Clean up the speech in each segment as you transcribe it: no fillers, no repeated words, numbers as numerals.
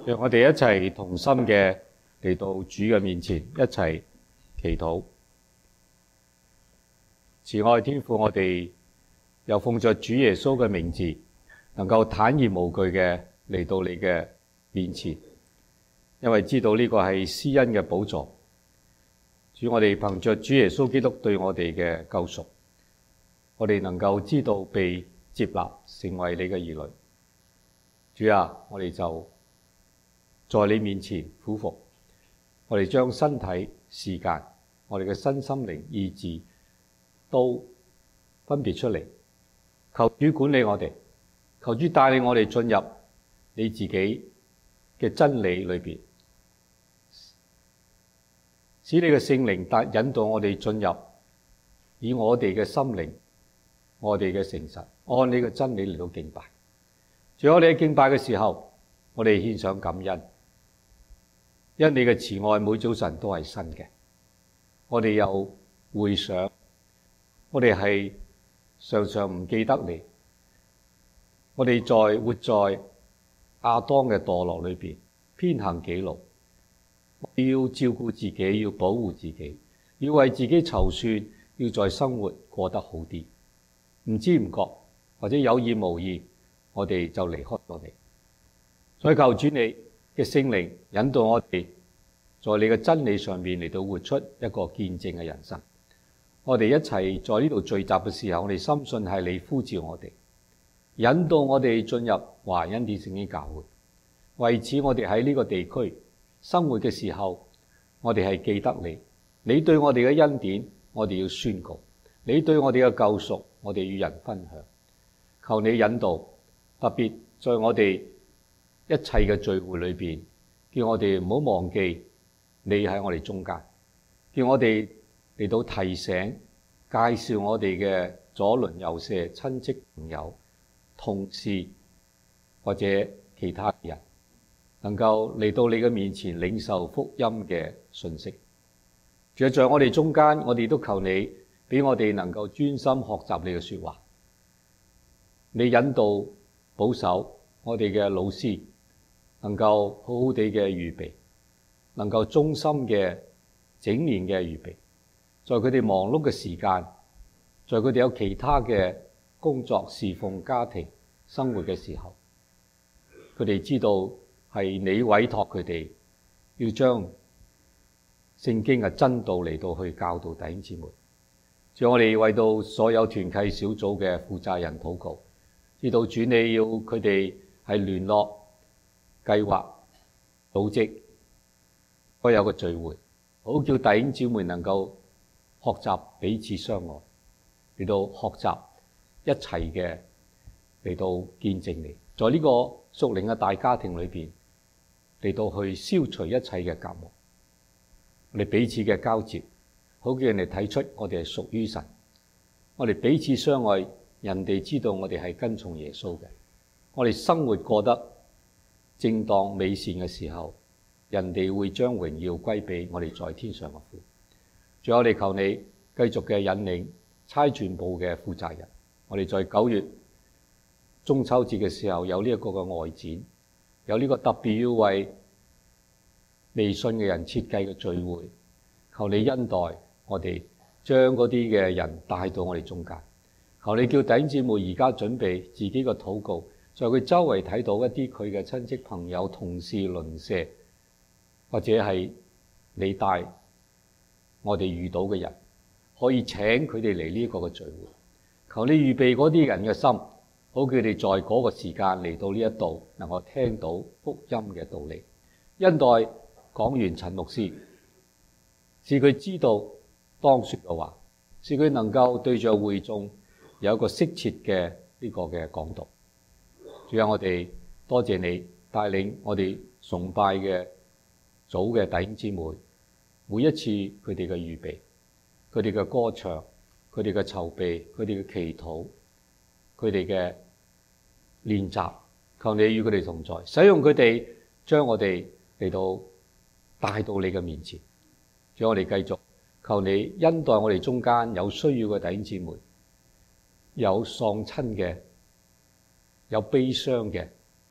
讓我哋一齊同心嘅嚟到主嘅面前，一齊祈禱。慈愛天父，我哋又奉着主耶穌嘅名字，能夠坦然無懼嘅嚟到你嘅面前，因為知道呢個係施恩嘅寶座。主，我哋憑着主耶穌基督對我哋嘅救贖，我哋能夠知道被接納成為你嘅兒女。主啊，我哋就在你面前俯伏，我哋將身體、時間、我哋嘅身心靈、意志都分別出嚟，求主管理我哋，求主帶領我哋進入你自己嘅真理裏邊，使你嘅聖靈引導我哋進入，以我哋嘅心靈、我哋嘅誠實，按你嘅真理嚟到敬拜。在我哋喺敬拜嘅時候，我哋獻上感恩，因你嘅慈愛每早晨都係新嘅。我哋又回想，我哋係常常唔記得你，我哋活在亞當嘅墮落裏邊，偏行己路，要照顧自己，要保護自己，要為自己籌算，要在生活過得好啲。唔知唔覺，或者有意無意，我哋就離開咗你。所以求主你嘅聖靈引導我哋，在你嘅真理上面嚟到活出一個見證嘅人生。我哋一齊在呢度聚集嘅時候，我哋深信係你呼召我哋，引導我哋進入華恩典聖經教會。為此，我哋喺呢個地區生活嘅時候，我哋係記得你，你對我哋嘅恩典，我哋要宣告；你對我哋嘅救贖，我哋與人分享。求你引導，特別在我哋一切嘅聚會裏邊，叫我哋唔好忘記你喺我哋中間，叫我哋嚟到提醒、介紹我哋嘅左鄰右舍、親戚朋友、同事或者其他人，能夠嚟到你嘅面前領受福音嘅信息。仲有在我哋中間，我哋都求你俾我哋能夠專心學習你嘅說話。你引導保守我哋嘅老師，能夠好好地嘅預備，能夠忠心嘅整年嘅預備，在佢哋忙碌嘅時間，在佢哋有其他嘅工作、侍奉、家庭、生活嘅時候，佢哋知道係你委託佢哋要將聖經嘅真道嚟到去教導弟兄姊妹。仲我哋為到所有團契小組嘅負責人禱告，知道主你要佢哋係聯絡、計劃、組織所有嘅聚會，好叫弟兄姊妹能夠學習彼此相愛，嚟到學習一齊嘅嚟到見證你，在呢個屬靈嘅大家庭裏邊嚟到去消除一切嘅隔膜，我哋彼此嘅交接，好叫人哋睇出我哋係屬於神，我哋彼此相愛，人哋知道我哋係跟從耶穌嘅，我哋生活過得正當美善嘅時候，人哋會將榮耀歸俾我哋在天上嘅父。仲有我哋求你繼續嘅引領差傳部嘅負責人，我哋在9月中秋節嘅時候有呢一個嘅外展，有呢個特別要為未信嘅人設計嘅聚會，求你恩待我哋，將嗰啲嘅人帶到我哋中間。求你叫弟兄姊妹而家準備自己嘅禱告，在佢周圍睇到一啲佢嘅親戚朋友、同事、鄰舍，或者係你帶我哋遇到嘅人，可以請佢哋嚟呢個嘅聚會。求你預備嗰啲人嘅心，好叫佢哋在嗰個時間嚟到呢一度，能夠聽到福音嘅道理。恩待講員陳牧師，使佢知道當說嘅話，使佢能夠對着會眾有一個適切嘅呢個嘅講道。主啊，我哋多謝你帶領我哋崇拜嘅組嘅弟兄姊妹，每一次佢哋嘅預備，佢哋嘅歌唱，佢哋嘅籌備，佢哋嘅祈禱，佢哋嘅練習，求你與佢哋同在，使用佢哋將我哋嚟到帶到你嘅面前。主，我哋繼續求你恩待我哋中間有需要嘅弟兄姊妹，有喪親嘅，有悲傷嘅，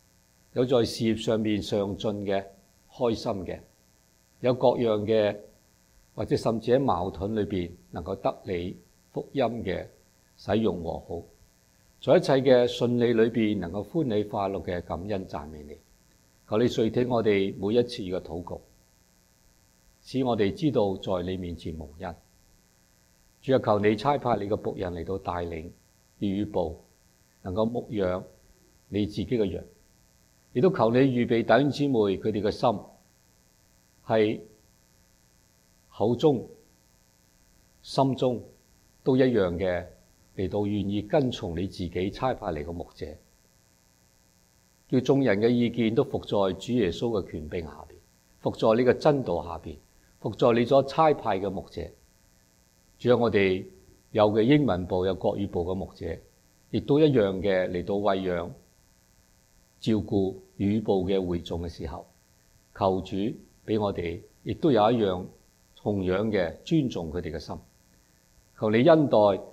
有在事業上面上進嘅、開心嘅，有各樣嘅，或者甚至喺矛盾裏邊能夠得你福音嘅使用和好，在一切嘅順利裏邊能夠歡喜快樂嘅感恩讚美你。求你垂聽我哋每一次嘅禱告，使我哋知道在你面前蒙恩。主啊，求你差派你嘅僕人嚟到帶領粵語部，能夠牧養你自己嘅羊，亦都求你預備弟兄姊妹佢哋嘅心係口中心中都一樣嘅，嚟到願意跟從你自己差派嚟嘅牧者，叫眾人嘅意見都服在主耶穌嘅權柄下邊，服在呢個真道下邊，服在你所差派嘅牧者。仲有我哋有嘅英文部有國語部嘅牧者，亦都一樣嘅嚟到餵養照顧語部嘅會眾嘅時候，求主俾我哋亦都有一樣同樣嘅尊重佢哋嘅心。求你恩待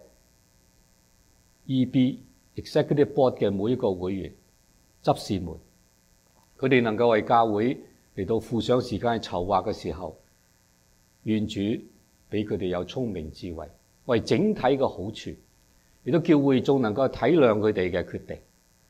EB Executive Board 嘅每一個會員執事們，佢哋能夠為教會嚟到付上時間去籌劃嘅時候，願主俾佢哋有聰明智慧，為整體嘅好處，亦都叫會眾能夠體諒佢哋嘅決定，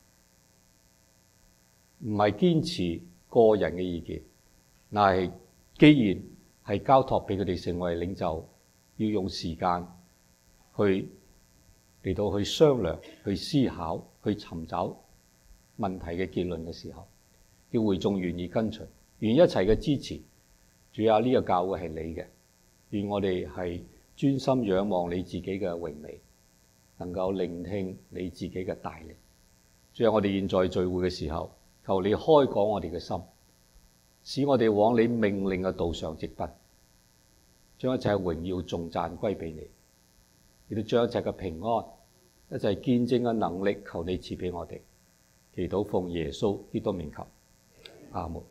唔係堅持個人嘅意見，但係既然係交託俾佢哋成為領袖，要用時間去嚟到去商量、去思考、去尋找問題嘅結論嘅時候，叫會眾願意跟隨，願意一齊嘅支持。主啊，呢個教會係你嘅，願我哋係專心仰望你自己嘅榮美，能夠聆聽你自己嘅帶領。主啊，我哋現在聚會嘅時候，求你開廣我哋嘅心，使我哋往你命令嘅道上直奔，將一切榮耀頌讚歸俾你，亦都將一切嘅平安、一切見證嘅能力，求你賜俾我哋。祈禱奉耶穌基督名求，阿門。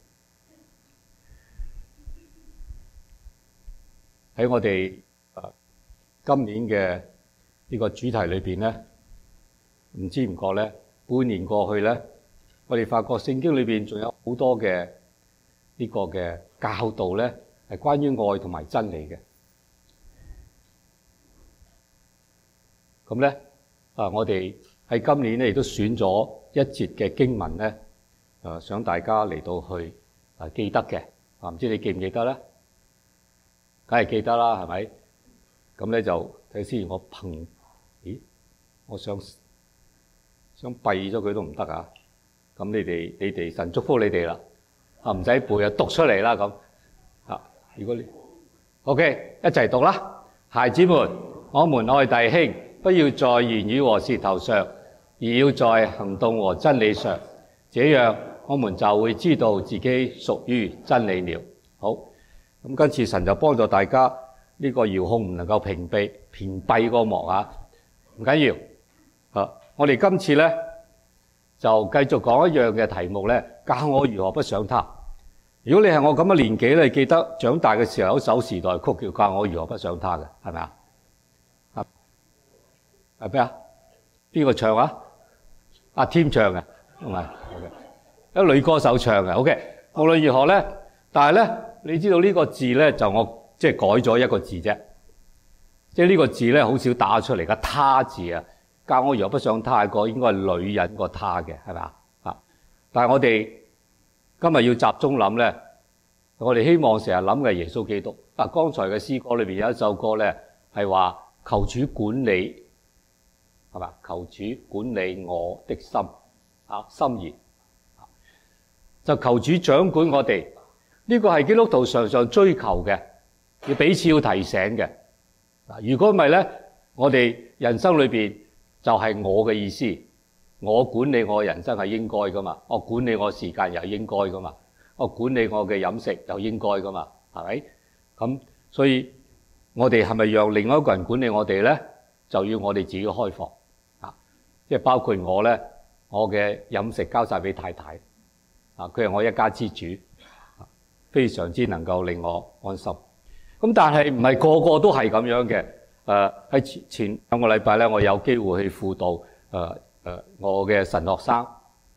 喺我哋今年嘅呢個主題裏邊咧，唔知唔覺咧，半年過去咧，我哋發覺聖經裏邊仲有好多嘅呢個嘅教導咧，係關於愛同埋真理嘅。咁咧我哋喺今年咧亦都選咗一節嘅經文咧，想大家嚟到去記得嘅。唔知你記唔記得咧？梗係記得啦，係咪？咁咧就睇先，我想閉咗佢都唔得啊！咁你哋神祝福你哋啦，唔使背啊，讀出嚟啦咁。如果你 OK， 一齊讀啦，孩子們，我們愛弟兄，不要在言語和舌頭上，而要在行動和真理上，這樣我們就會知道自己屬於真理了。好。咁今次神就幫助大家，呢個遙控唔能夠屏蔽個幕啊，唔緊要。我哋今次咧就繼續講一樣嘅題目咧，教我如何不想他。如果你係我咁嘅年紀咧，記得長大嘅時候有一首時代曲叫教我如何不想他嘅，係咪啊？係咩啊？邊個唱啊？阿添唱嘅，唔係 OK， 一女歌手唱嘅 OK。無論如何咧，但係咧。你知道呢個字咧，就我即係改咗一個字啫。即係呢個字咧，好少打出嚟嘅他字啊。教我如何不想他個應該係女人個他嘅，係咪啊？但係我哋今日要集中諗咧，我哋希望成日諗嘅係耶穌基督。剛才嘅詩歌裏邊有一首歌咧，係話求主管理，係嘛？求主管理我的心心意，就求主掌管我哋。呢個係基督徒常常追求嘅，要彼此要提醒嘅。如果唔係咧，我哋人生裏邊就係我嘅意思，我管理我嘅人生係應該噶嘛，我管理我時間又係應該噶嘛，我管理我嘅飲食又應該噶嘛，係咪？咁所以我哋係咪讓另外一個人管理我哋咧？就要我哋自己開放即係包括我咧，我嘅飲食交晒俾太太佢係我一家之主。非常之能夠令我安心。咁但係唔係個個都係咁樣嘅。喺前兩個禮拜咧，我有機會去輔導我嘅神學生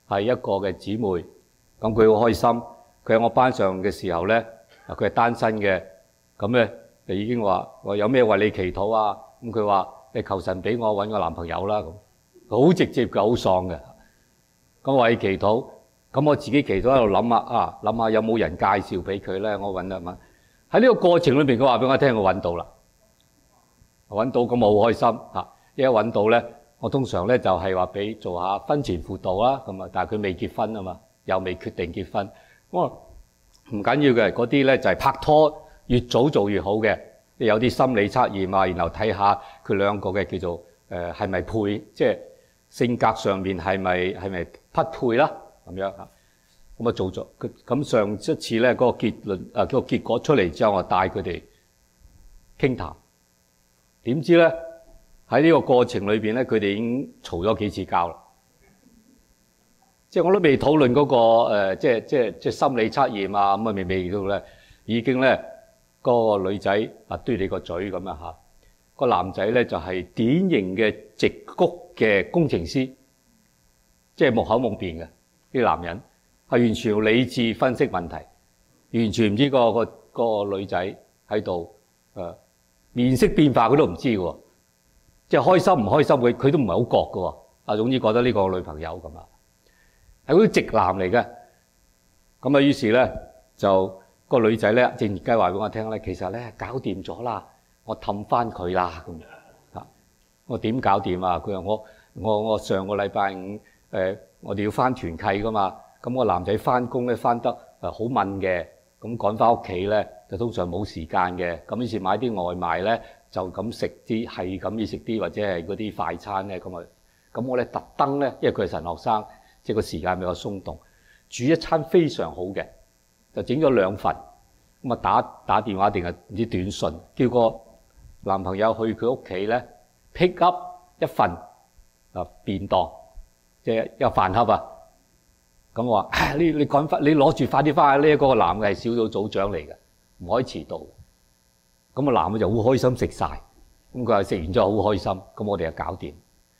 係一個嘅姊妹，咁佢好開心。佢喺我班上嘅時候咧，佢係單身嘅，咁咧就已經話我有咩為你祈禱啊？咁佢話你求神俾我揾個男朋友啦咁，好直接嘅，好爽嘅。咁我為你祈禱，咁我自己祈禱喺度諗啊，諗下有冇人介紹俾佢咧？我揾一揾喺呢個過程裏邊，佢話俾我聽，我揾到啦，揾到咁我好開心嚇。一揾到咧，我通常咧就係話俾做下婚前輔導啦，咁啊，但係佢未結婚啊嘛，又未決定結婚。我話唔緊要嘅，嗰啲咧就係拍拖越早做越好嘅。有啲心理測驗啊，然後睇下佢兩個嘅叫做係咪配，即係性格上面係咪匹配啦咁樣嚇。咁啊做咗，咁上一次咧嗰個結論嗰個結果出嚟之後，我帶佢哋傾談。點知咧喺呢個過程裏邊咧，佢哋已經嘈咗幾次交啦。即係我都未討論嗰個即係心理測驗啊，咁啊未到咧，已經咧嗰個女仔啊嘟你個嘴咁樣嚇，個男仔咧就係典型嘅矽谷嘅工程師，即係木口木面嘅啲男人，係完全用理智分析問題，完全唔知個女仔喺度面色變化佢都唔知喎，即係開心唔開心佢都唔係好覺嘅喎。啊，總之覺得呢個女朋友咁啊。係嗰啲直男嚟嘅，咁啊於是咧就個女仔咧靜雞話俾我聽咧，其實咧搞掂咗啦，我氹翻佢啦咁啊！我點搞掂啊？佢話我上個禮拜五我哋要翻團契噶嘛，咁個男仔翻工咧翻得好悶嘅，咁趕翻屋企咧就通常冇時間嘅，咁於是買啲外賣咧就咁食啲係咁要食啲或者係嗰啲快餐咧咁啊，咁我咧特登咧，因為佢係神學生。即係個時間比較鬆動，煮一餐非常好嘅，就整咗2份，咁啊打電話定係唔知短信，叫個男朋友去佢屋企咧 pick up 一份便當，即係一個飯盒啊。咁我話你趕快，你攞住快啲翻去呢，嗰個男嘅係小組組長嚟嘅，唔可以遲到。咁個男嘅就好開心食晒，咁佢話食完之後好開心，咁我哋就搞掂。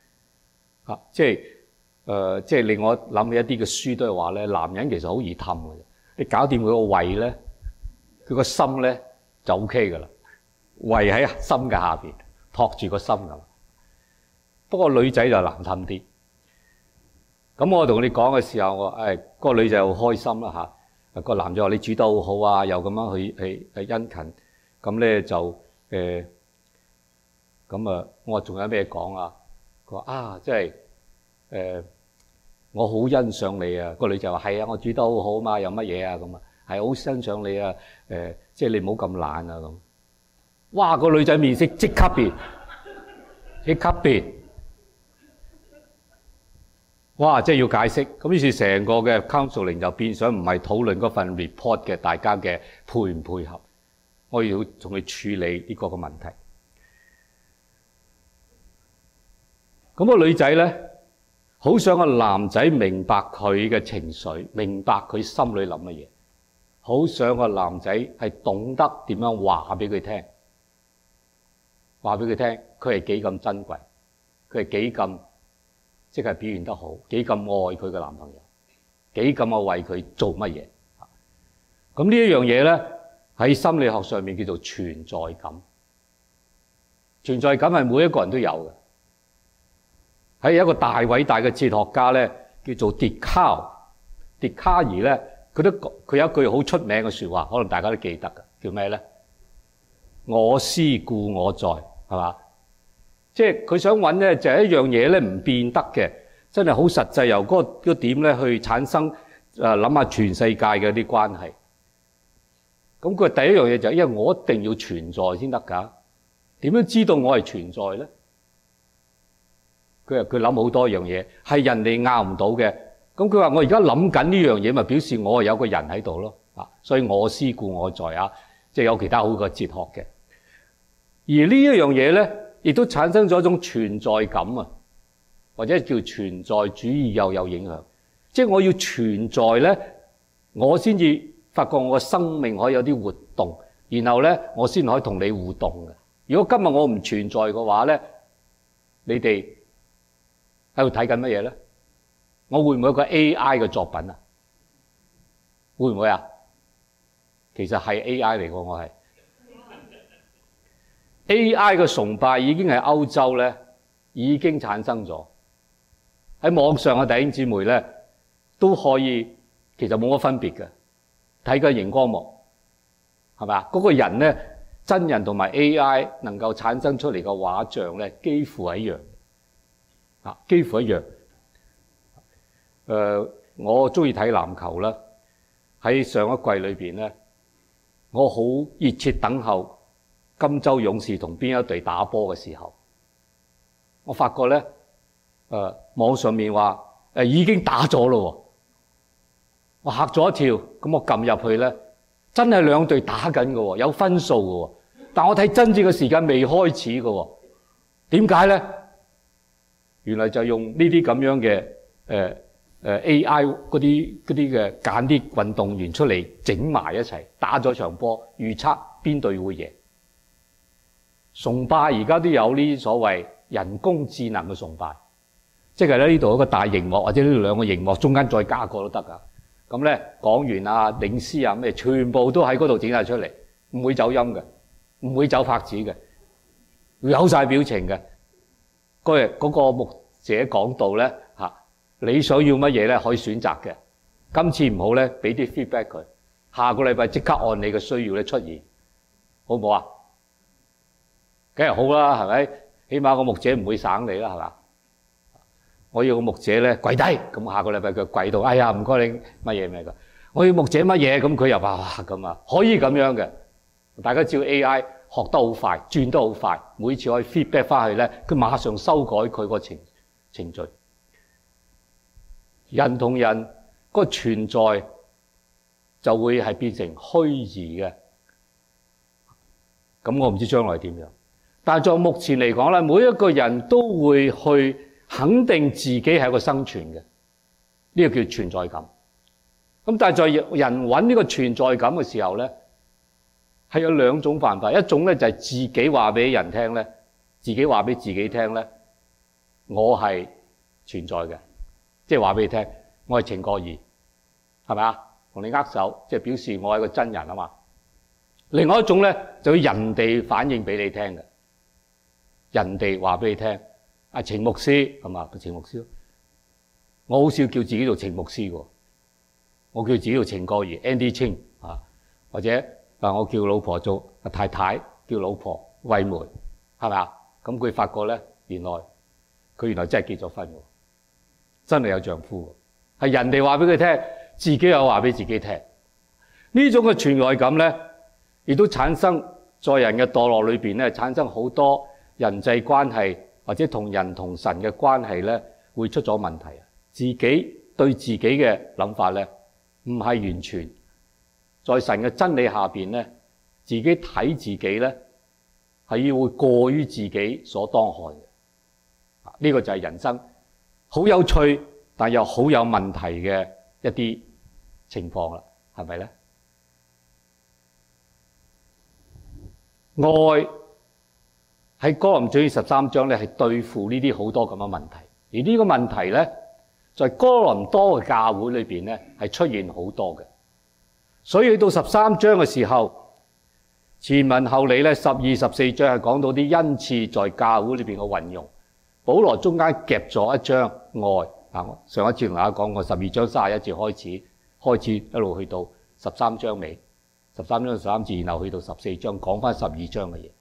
即係令我諗起一啲嘅書都係話咧，男人其實好易氹嘅，你搞掂佢個胃咧，佢個心咧就 OK 㗎啦。胃喺心嘅下邊，托住個心咁。不過女仔就難氹啲。咁我同你講嘅時候，我嗰個女仔好開心啦嚇。個男仔話你煮得好好啊，又咁樣去殷勤。咁咧就咁啊，我話仲有咩講啊？佢話啊，即係我好欣賞你啊！個女仔話係啊，我煮得好好嘛，有乜嘢啊咁啊？係好欣賞你啊！即係你唔好咁懶啊咁。哇！個女仔面色即刻變，即刻變。哇！即係要解釋。咁於是成個嘅 counseling 就變相唔係討論嗰份 report 嘅大家嘅配唔配合，我要同佢處理呢個嘅問題。咁個女仔咧，好想個男仔明白佢嘅情緒，明白佢心裏諗乜嘢，好想個男仔係懂得點樣話俾佢聽，話俾佢聽佢係幾咁珍貴，佢係幾咁即係表現得好，幾咁愛佢嘅男朋友，幾咁為佢做乜嘢。咁呢一樣嘢咧，喺心理學上面叫做存在感。存在感係每一個人都有嘅。喺一個大偉大嘅哲學家咧，叫做笛卡爾咧，佢有一句好出名嘅說話，可能大家都記得嘅，叫咩咧？我思故我在，係嘛？即係佢想揾咧，就係一樣嘢咧唔變得嘅，真係好實際，由嗰個點咧去產生諗下全世界嘅啲關係。咁佢第一樣嘢就係，因為我一定要存在先得㗎。點樣知道我係存在咧？佢諗好多樣嘢，係人哋拗唔到嘅。咁佢話我而家諗緊呢樣嘢，咪表示我係有個人喺度咯。所以我思故我在啊，即係有其他好嘅哲學嘅。而呢一樣嘢咧，亦都產生咗一種存在感啊，或者叫存在主義又有影響。即係我要存在咧，我先至發覺我嘅生命可以有啲活動，然後咧我先可以同你互動嘅。如果今日我唔存在嘅話咧，你哋喺度睇緊乜嘢咧？ 我會唔會有個 AI 嘅作品啊？會唔會啊？其實係 AI 嚟㗎，我係 AI 嘅崇拜已經係歐洲咧已經產生咗，喺網上嘅弟兄姊妹咧都可以，其實冇乜分別嘅，睇個熒光幕係咪啊？嗰個人咧真人同埋 AI 能夠產生出嚟嘅畫像咧幾乎係一樣啊，幾乎一樣。我中意睇籃球啦，喺上一季裏邊咧，我好熱切等候金州勇士同邊一隊打波嘅時候，我發覺咧，網上面話已經打咗咯，我嚇咗一跳，咁我撳入去咧，真係兩隊打緊嘅，有分數嘅，但我睇真正嘅時間未開始嘅，點解咧？原來就用呢啲咁樣嘅AI 嗰啲嘅揀啲運動員出嚟整埋一齊打咗場波，預測邊隊會贏。崇拜而家都有呢啲所謂人工智能嘅崇拜，即係咧呢度有個大熒幕或者呢度兩個熒幕中間再加個都得噶。咁咧講員啊、領詩啊咩，全部都喺嗰度整晒出嚟，唔會走音嘅，唔會走拍子嘅，有晒表情嘅。嗰個牧者講道咧嚇，你想要乜嘢咧可以選擇嘅。今次唔好咧，俾啲 feedback 佢，下個禮拜即刻按你嘅需要咧出現，好唔好啊？梗係好啦，係咪？起碼個牧者唔會省你啦，係嘛？我要個牧者咧跪低，咁下個禮拜佢跪到，哎呀唔該你乜嘢咩㗎？我要牧者乜嘢，咁佢又話哇咁啊，可以咁樣嘅。大家知道 AI 學得好快，轉得好快，每次可以 feedback 翻去咧，佢馬上修改佢個程序。人同人個存在就會係變成虛擬嘅，咁我唔知將來點樣。但係在目前嚟講咧，每一個人都會去肯定自己係一個生存嘅，呢個叫存在感。咁但係在人揾呢個存在感嘅時候咧，係有兩種辦法，一種咧就係自己話俾人聽咧，自己話俾自己聽咧，我係存在嘅，即係話俾你聽，我係程國義，係咪啊？同你握手，即係表示我係個真人啊嘛。另外一種咧，就要人哋反應俾你聽嘅。人哋話俾你聽，阿程牧師係嘛？程牧師，我好少叫自己做程牧師嘅，我叫自己做程國義 Andy Ching 啊，或者我叫老婆做阿太太，叫老婆惠梅，係咪啊？咁佢發覺咧，原來真係結咗婚嘅，真係有丈夫嘅，係人哋話俾佢聽，自己又話俾自己聽。呢種嘅存在感咧，亦都產生在人嘅墮落裏邊咧，產生好多人際關係或者同人同神嘅關係咧，會出咗問題啊！自己對自己嘅諗法咧，唔係完全在神嘅真理下邊咧，自己睇自己咧，係要會過於自己所當看嘅。呢個就係人生好有趣，但又好有問題嘅一啲情況啦，係咪咧？愛喺哥林多前書13章咧，係對付呢啲好多咁嘅問題，而呢個問題咧，在哥林多嘅教會裏邊咧，係出現好多嘅。所以去到13章嘅時候，前文後理咧，12、14章係講到啲恩賜在教會裏邊嘅運用。保羅中間夾咗一章愛啊！上一次同大家講過12章31節開始一路去到13章尾，13章13節，然後去到14章講翻12章嘅嘢。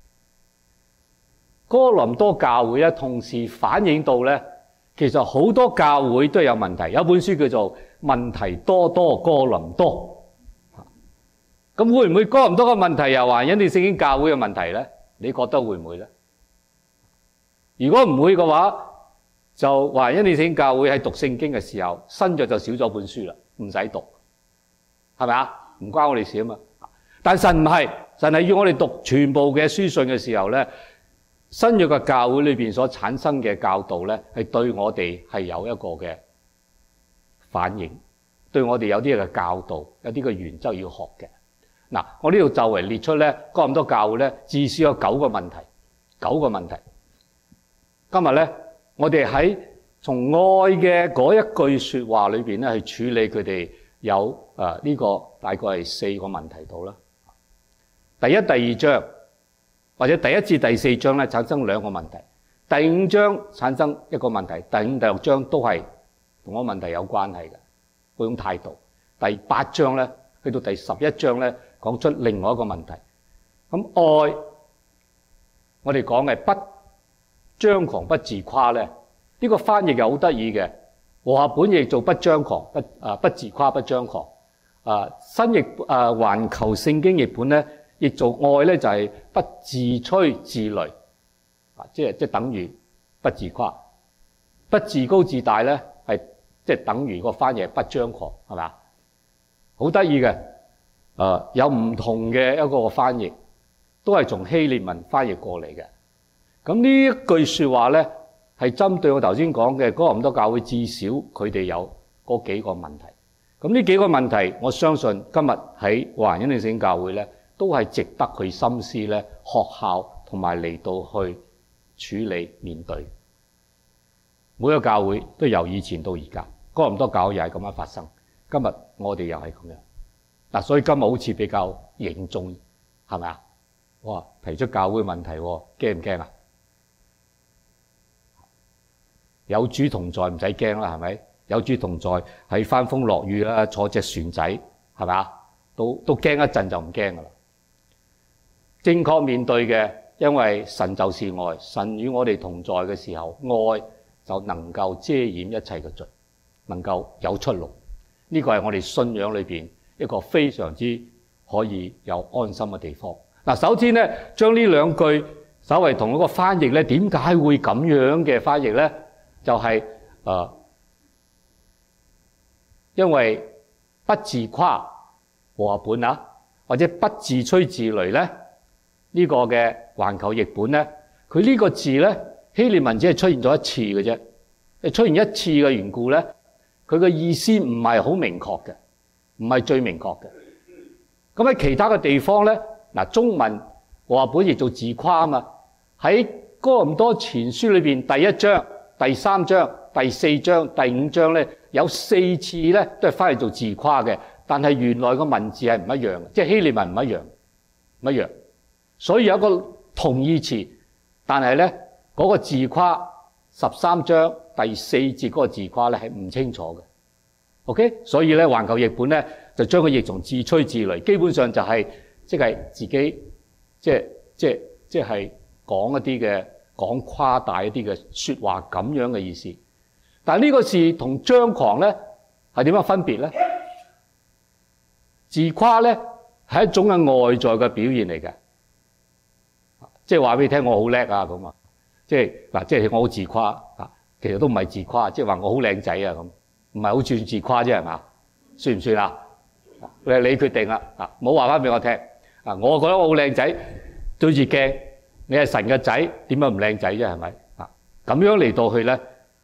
哥林多教會咧，同時反映到咧，其實好多教會都有問題。有本書叫做《問題多多哥林多》，咁會唔會哥林多嘅問題又話因你聖經教會嘅問題咧？你覺得會唔會咧？如果唔會嘅話，就話因你聖經教會喺讀聖經嘅時候，新約就少咗本書啦，唔使讀，係咪啊？唔關我哋事啊嘛。但神唔係，神係要我哋讀全部嘅書信嘅時候咧，新約嘅教會裏邊所產生嘅教導咧，係對我哋係有一個嘅反應，對我哋有啲嘅教導，有啲嘅原則要學嘅。嗱，我呢度就為列出咧，哥林多教會咧，至少有9個問題，9個問題。今日咧，我哋喺從愛嘅嗰一句說話裏邊咧，去處理佢哋有呢個大概係4個問題度啦。第一、第二章或者第1至第4章咧產生2個問題，第5章產生1個問題，第5、第6章都係同嗰個問題有關係嘅嗰種態度。第8章咧去到第11章咧講出另外一個問題。咁愛我哋講嘅不張狂不自誇咧，呢個翻譯又好得意嘅。和合本譯做不張狂不自誇不張狂。新譯環球聖經譯本咧譯做愛咧就係不自吹自擂，即係等於不自誇。不自高自大咧係即係等於個翻譯不張狂，係咪？好得意嘅。有唔同嘅一個翻譯，都係從希臘文翻譯過嚟嘅。咁呢一句說話咧，係針對我頭先講嘅哥林多教會，至少佢哋有嗰幾個問題。咁呢幾個問題，我相信今日喺華人恩典聖經教會咧，都係值得去深思咧，學校同埋嚟到去處理面對。每個教會都由以前到而家，哥林多教會又係咁樣發生。今日我哋又係咁樣。嗱，所以今日好似比較凝重，係咪啊？哇！提出教會問題，驚唔驚啊？有主同在唔使驚啦，係咪？有主同在喺翻風落雨啦，坐隻船仔，係咪啊？都驚一陣就唔驚噶啦。正確面對嘅，因為神就是愛，神與我哋同在嘅時候，愛就能夠遮掩一切嘅罪，能夠有出路。呢個係我哋信仰裏邊一個非常之可以有安心嘅地方。嗱，首先咧，將呢2句稍為同一個翻譯咧，點解會咁樣嘅翻譯咧？就係因為不自誇和合本啊，或者不自吹自擂咧，呢個嘅環球譯本咧，佢呢個字咧，希臘文只係出現咗一次嘅啫。出現一次嘅緣故咧，佢嘅意思唔係好明確嘅，唔係最明確嘅。咁喺其他嘅地方咧，嗱，中文和合本譯做自誇啊嘛。喺哥林多前書裏邊第1章、第3章、第4章、第5章咧，有4次咧都係翻嚟做自誇嘅，但係原來個文字係唔一樣嘅，即係希臘文唔一樣，所以有一個同義詞，但係咧嗰個自誇13章第4節嗰個自誇咧係唔清楚嘅。OK， 所以咧環球譯本咧就將佢譯從自吹自擂，基本上就係即係自己即係講一啲嘅講誇大一啲嘅說話咁樣嘅意思。但係呢個事同張狂咧係點樣分別咧？自誇咧係一種嘅外在嘅表現嚟嘅，即係話俾你聽我好叻啊咁啊，即係我好自誇啊，其實都唔係自誇，即係話我好靚仔啊咁，唔係好算自誇啫係嘛？算唔算啊？你決定啦，唔好話翻俾我聽啊！我覺得我好靚仔，對住鏡，你係神嘅仔，點解唔靚仔啫？係咪啊？咁樣嚟到去咧，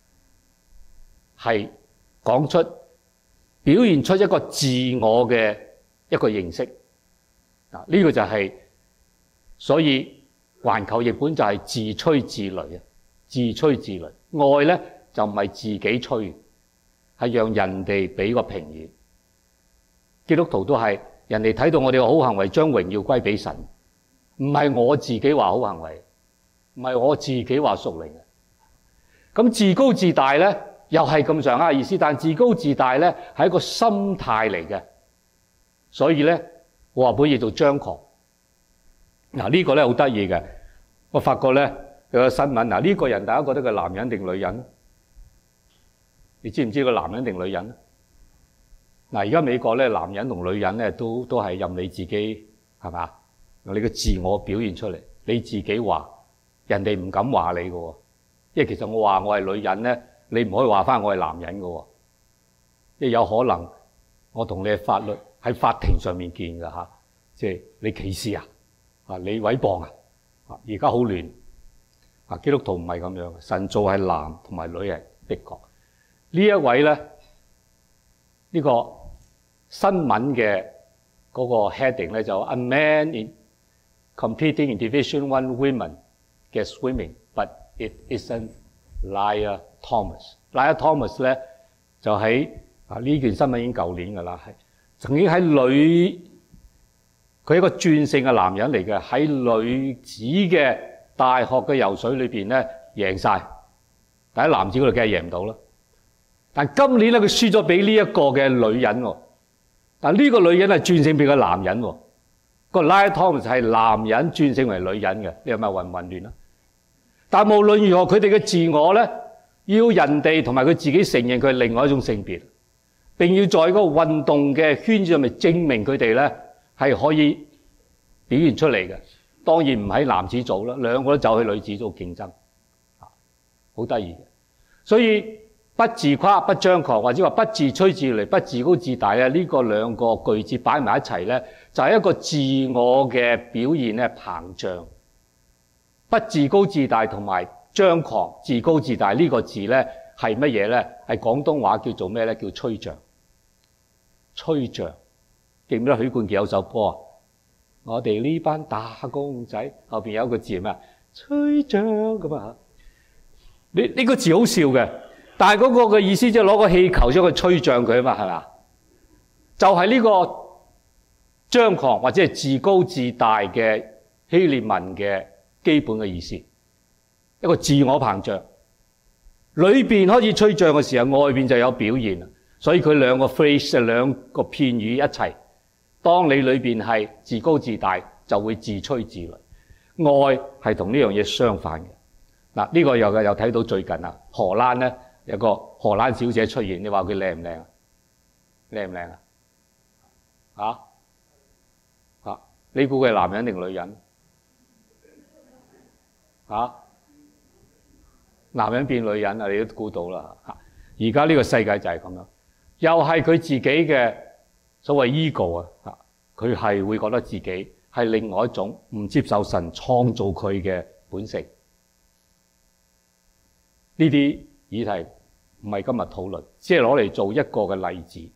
係講出表現出一個自我嘅一個認識啊！呢個就係，所以環球譯本就係自吹自擂啊！自吹自擂，愛咧就唔係自己吹，係讓人哋俾個評語。基督徒都係人哋睇到我哋嘅好行為，將榮耀歸俾神，唔係我自己話好行為，唔係我自己話屬靈嘅。咁自高自大咧，又係咁上下意思，但自高自大咧係一個心態嚟嘅，所以咧和合本譯做張狂。嗱，呢個咧好得意嘅，我發覺咧有個新聞，嗱，呢個人大家覺得佢男人定女人？你知唔知個男人定女人？嗱，而家美國咧，男人同女人咧都係任你自己，係嘛？用你嘅自我表現出嚟，你自己話，人哋唔敢話你喎。因為其實我話我係女人咧，你唔可以話翻我係男人喎。因為有可能我同你嘅法律喺法庭上面見㗎吓，即係你歧視啊，你毀謗啊，而家好亂啊！基督徒唔係咁樣，神造係男同埋女係的確。呢一位咧，呢個新聞嘅嗰個 heading 咧就 A man in competing in Division 1 women gets swimming, but it isn't Lia Thomas。 Lia Thomas 咧就喺呢件新聞已經舊年㗎啦，係曾經喺佢係一個轉性嘅男人嚟嘅，喺女子嘅大學嘅游水裏邊咧贏晒，但喺男子嗰度梗係贏唔到啦。但今年咧佢輸咗俾呢一個嘅女人喎，但呢個女人係轉性變個男人喎，個 Lia Thomas 係男人轉性為女人嘅，你係咪混唔混亂啊？但無論如何，佢哋嘅自我咧，要人哋同埋佢自己承認佢係另外一種性別，並要在嗰個運動嘅圈子入面證明佢哋咧係可以表現出嚟嘅。當然唔喺男子組啦，兩個都走去女子組競爭，好得意嘅。所以不自誇、不張狂，或者話不自吹自擂、不自高自大咧，呢個兩個句子擺埋一齊咧，就係一個自我嘅表現咧膨脹。不自高自大同埋張狂、自高自大呢個字咧係乜嘢咧？係廣東話叫做咩咧？叫吹脹。吹脹，記唔記得許冠傑有首歌啊？我哋呢班打工仔後邊有一個字係咩啊？吹脹咁啊！呢個字好笑嘅，但係嗰個嘅意思即係攞個氣球將佢吹脹佢啊嘛，係咪啊？就係呢個張狂或者係自高自大嘅希臘文嘅基本嘅意思，一個自我膨脹，裏邊開始吹脹嘅時候，外邊就有表現啦。所以佢兩個 phrase 兩個片語一齊，當你裏邊係自高自大，就會自吹自擂。愛係同呢樣嘢相反嘅。嗱，呢個又睇到最近啊，荷蘭咧有個荷蘭小姐出現，你話佢靚唔靚啊？靚唔靚啊？你估佢係男人定女人？男人變女人啊！你都估到啦。而家呢個世界就係咁樣，又係佢自己嘅所謂 ego 啊！佢係會覺得自己係另外一種唔接受神創造佢嘅本性。呢啲議題唔係今日討論，只係攞嚟做一個嘅例子，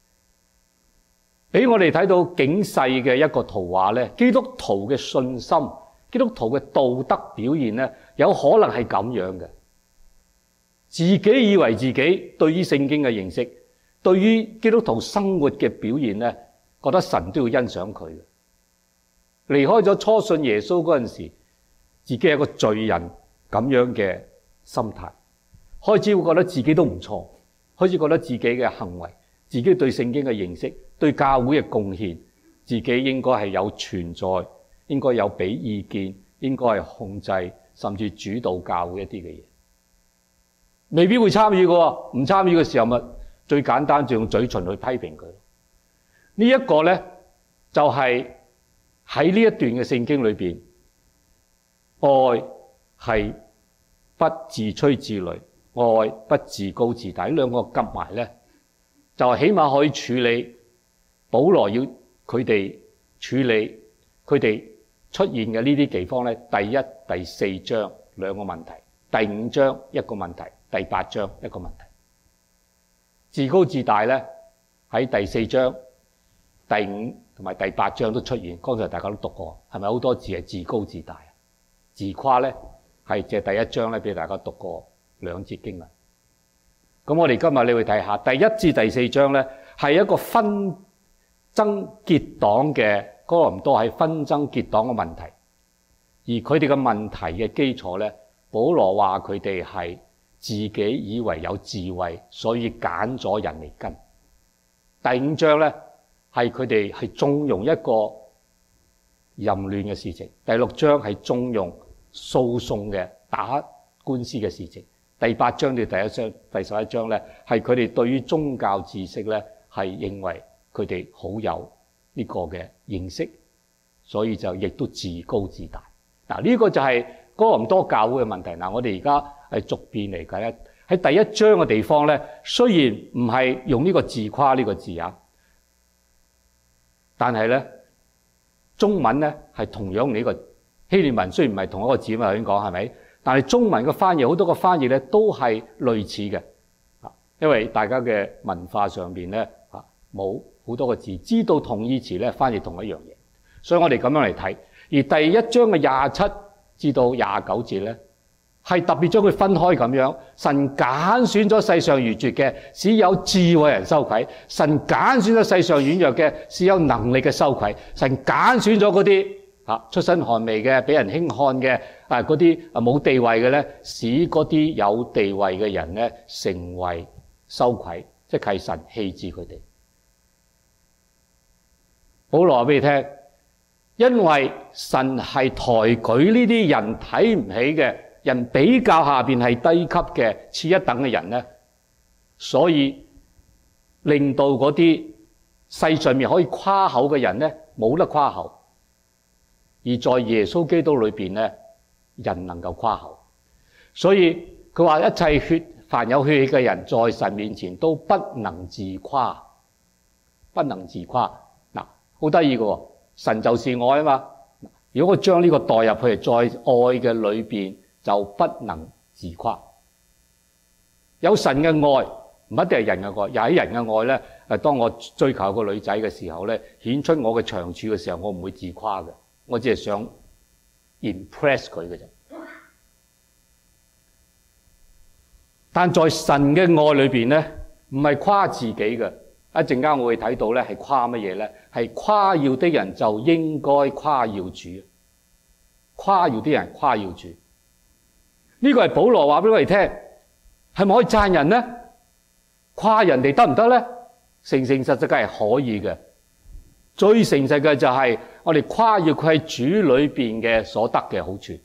俾我哋睇到警世嘅一個圖畫咧。基督徒嘅信心、基督徒嘅道德表現咧，有可能係咁樣嘅。自己以為自己對於聖經嘅認識，對於基督徒生活嘅表現咧，覺得神都要欣賞佢嘅。離開咗初信耶穌嗰陣時，自己係一個罪人咁樣嘅心態，開始會覺得自己都唔錯，開始覺得自己嘅行為、自己對聖經嘅認識、對教會嘅貢獻，自己應該係有存在，應該有俾意見，應該係控制甚至主導教會一啲嘅嘢，未必會參與嘅。唔參與嘅時候咪最簡單就用嘴唇去批評佢。呢一個咧就係喺呢一段嘅聖經裏邊，愛係不自吹自擂，愛不自高自大，兩個夾埋咧，就起碼可以處理保羅要佢哋處理佢哋出現嘅呢啲地方咧。第一、第四章兩個問題，第5章一個問題，第8章一個問題。自高自大咧喺第4章、第5同埋第8章都出現。剛才大家都讀過，係咪好多字係自高自大？自誇咧係借第1章咧俾大家讀過2節經文。咁我哋今日你會睇下第1至第4章咧，係一個紛爭結黨嘅哥林多，係紛爭結黨嘅問題。而佢哋嘅問題嘅基礎咧，保羅話佢哋係自己以為有智慧，所以揀咗人嚟跟。第5章咧係佢哋係縱容一個淫亂嘅事情。第6章係縱容訴訟嘅打官司嘅事情。第8章到第1章、第11章咧係佢哋對於宗教知識咧係認為佢哋好有呢個嘅認識，所以就亦都自高自大。嗱，呢個就係哥林多教會嘅問題。嗱，我哋而家係逐遍嚟計咧，喺第1章嘅地方咧，雖然唔係用呢個自誇呢個字啊，但係咧中文咧係同樣呢個希臘文，雖然唔係同一個字嘛，頭先講係咪？但係中文嘅翻譯好多個翻譯咧都係類似嘅，因為大家嘅文化上邊咧冇好多個字，知道同義詞咧翻譯同一樣嘢，所以我哋咁樣嚟睇。而第1章嘅27至到29節咧， 係特別將佢分開咁樣。神揀選咗世上愚拙嘅，使有智慧人羞愧；神揀選咗世上軟弱嘅，使有能力嘅羞愧；神揀選咗嗰啲出身寒微嘅、俾人輕看嘅嗰啲冇地位嘅咧，使嗰啲有地位嘅人咧成為羞愧，即係神棄置佢哋。保羅話俾你聽，因為神係抬舉呢啲人睇唔起嘅人，比較下邊係低級嘅次一等嘅人咧，所以令到嗰啲世上面可以誇口嘅人咧冇得誇口，而在耶穌基督裏邊咧，人能夠誇口。所以佢話一切凡有血氣嘅人，在神面前都不能自誇，不能自誇。嗱，好得意嘅，神就是愛啊嘛。如果我將呢個代入去，在愛嘅裏邊就不能自誇。有神嘅愛，唔一定係人嘅愛，又喺人嘅愛咧。當我追求個女仔嘅時候咧，顯出我嘅長處嘅時候，我唔會自誇嘅，我只係想 impress 佢嘅啫。但在神嘅愛裏邊咧，唔係誇自己嘅。一陣間我會睇到咧，係誇乜嘢咧？係誇耀的人就應該誇耀主，誇耀啲人誇耀主。呢個係保羅話俾我哋聽，係咪可以讚人咧？誇人哋得唔得咧？誠誠實實梗係可以嘅。最誠實嘅就係我哋誇耀佢喺主裏邊嘅所得嘅好處。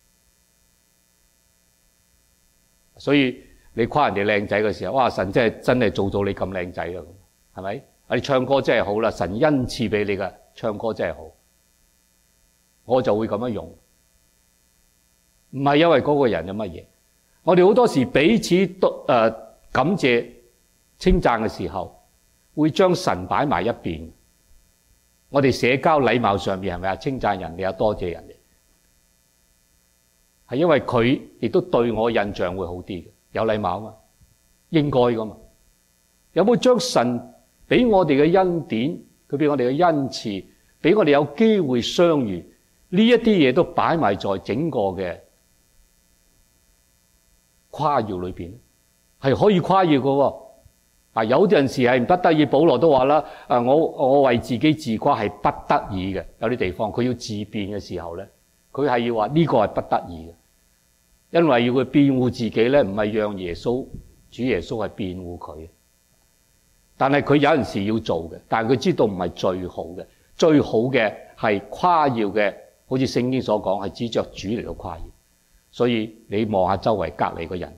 所以你誇人哋靚仔嘅時候，哇！神真係做到你咁靚仔啦，係咪？你唱歌真係好啦，神恩賜俾你嘅唱歌真係好，我就會咁樣用。唔係因為嗰個人有乜嘢，我哋好多時彼此感謝稱讚嘅時候，會將神擺埋一邊。我哋社交禮貌上面係咪啊？稱讚人哋有多謝人哋，係因為佢亦都對我印象會好啲嘅，有禮貌啊嘛，應該噶嘛。有冇將神俾我哋嘅恩典，佢俾我哋嘅恩賜，俾我哋有機會相遇，呢一啲嘢都擺埋在整個嘅誇耀裏邊，係可以誇耀嘅喎。有陣時係不得已，保羅都話啦，我為自己自誇係不得已嘅。有啲地方佢要自辯嘅時候咧，佢係要話呢個係不得已嘅，因為要佢辯護自己咧，唔係讓主耶穌係辯護佢。但係佢有陣時要做嘅，但係佢知道唔係最好嘅，最好嘅係誇耀嘅，好似聖經所講係指着主嚟到誇耀。所以你望下周圍隔離嘅人，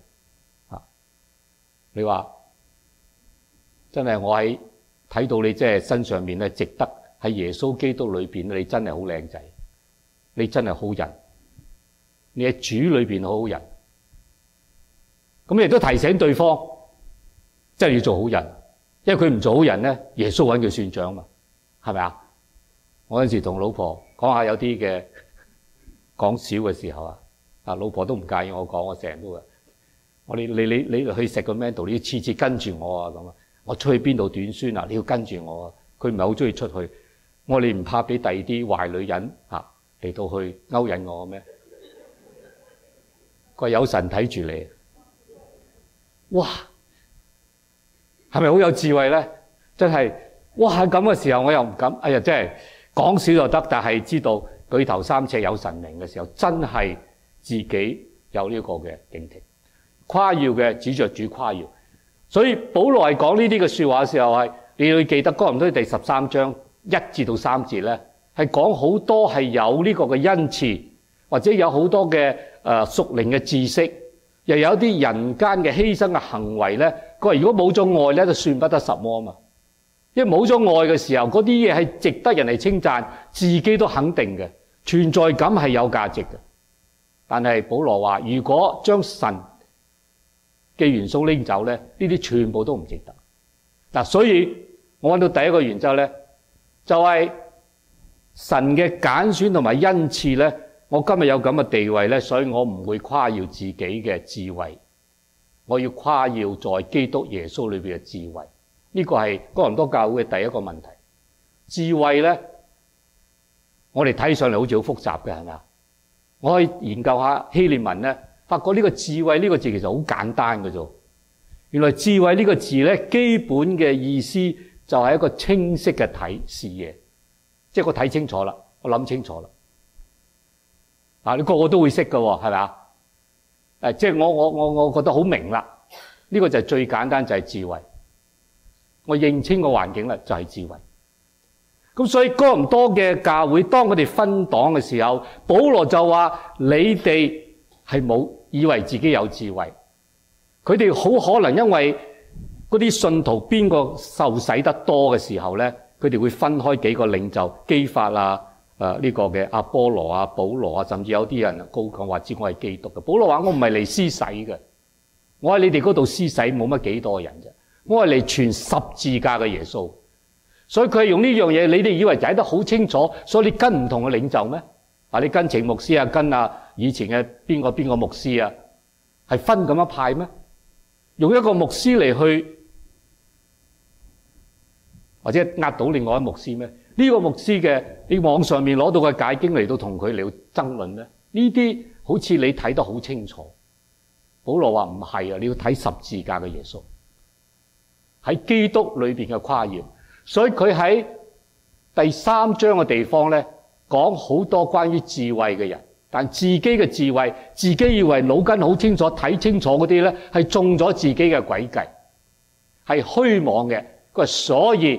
你話真係我喺睇到你即係身上面咧，值得喺耶穌基督裏邊，你真係好靚仔，你真係好人，你喺主裏邊好好人。咁你亦都提醒對方，真係要做好人，因為佢唔做好人咧，耶穌揾佢算賬嘛，係咪啊？我有陣時同老婆講下有啲嘅講笑嘅時候啊，老婆都唔介意我講，我成日都話，你去食個 menu，你要次次跟住我啊咁啊。我出去邊度短宣啊？你要跟住我啊！佢唔係好中意出去。我哋唔怕俾第二啲壞女人嚟到去勾引我咩？佢話有神睇住你，哇！係咪好有智慧咧？真係哇！喺咁嘅時候我又唔敢。哎呀，真係講少就得，但係知道舉頭三尺有神明嘅時候，真係自己有呢個嘅警惕。誇耀嘅指着主誇耀。所以保羅係講呢啲嘅說話嘅時候，係你要記得哥林多第13章1至到3節咧，係講好多係有呢個嘅恩賜，或者有好多嘅屬靈嘅知識，又有啲人間嘅犧牲嘅行為咧。佢話如果冇咗愛咧，就算不得什麼啊嘛。因為冇咗愛嘅時候，嗰啲嘢係值得人嚟稱讚，自己都肯定嘅，存在感係有價值嘅。但係保羅話，如果將神嘅元素拎走咧，呢啲全部都唔值得。嗱，所以我揾到第一個原則咧，就係神嘅揀選同埋恩賜咧。我今日有咁嘅地位咧，所以我唔會誇耀自己嘅智慧，我要誇耀在基督耶穌裏邊嘅智慧。呢個係哥林多教會嘅第一個問題。智慧咧，我哋睇上嚟好似好複雜嘅，係咪啊？我可以研究下希臘文咧， 發覺呢個智慧呢個字其實好簡單嘅啫。原來智慧呢個字咧，基本嘅意思就係一個清晰嘅睇視野，即係我睇清楚啦，我諗清楚啦。嗱，你個個都會識㗎喎，係咪啊？即係我覺得好明啦。呢個就係最簡單，就係智慧。我認清個環境啦，就係智慧。咁所以哥林多嘅教會，當佢哋分黨嘅時候，保羅就話：你哋係冇以為自己有智慧。佢哋好可能因為嗰啲信徒邊個受洗得多嘅時候咧，佢哋會分開幾個領袖，基法啊、呢個嘅阿波羅啊、保羅啊，甚至有啲人高講話知我係基督嘅。保羅話：我唔係嚟施洗嘅，我喺你哋嗰度施洗冇乜幾多人啫，我係嚟傳十字架嘅耶穌。所以佢係用呢樣嘢，你哋以為解得好清楚，所以你跟唔同嘅領袖咩？你跟程牧師啊，跟以前嘅邊個牧師啊，係分咁樣派咩？用一個牧師嚟去，或者壓倒另外一個牧師咩？呢個牧師嘅你網上面攞到嘅解經嚟到同佢嚟爭論咩？呢啲好似你睇得好清楚。保羅話唔係啊，你要睇十字架嘅耶穌喺基督裏邊嘅誇耀。所以佢喺第3章嘅地方咧，講好多關於智慧嘅人。但自己嘅智慧，自己以為腦筋好清楚、睇清楚嗰啲咧，係中咗自己嘅詭計，係虛妄嘅。佢話所以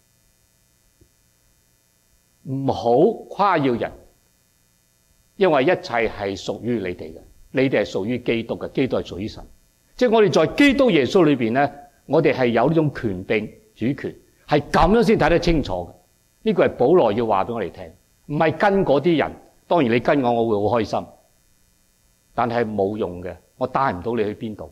唔好誇耀人，因為一切係屬於你哋嘅，你哋係屬於基督嘅，基督係屬於神。即係我哋在基督耶穌裏邊咧，我哋係有呢種權柄主權，係咁樣先睇得清楚嘅。呢個係保羅要話俾我哋聽，唔係跟嗰啲人。當然你跟我會好開心，但係冇用嘅，我帶唔到你去邊度。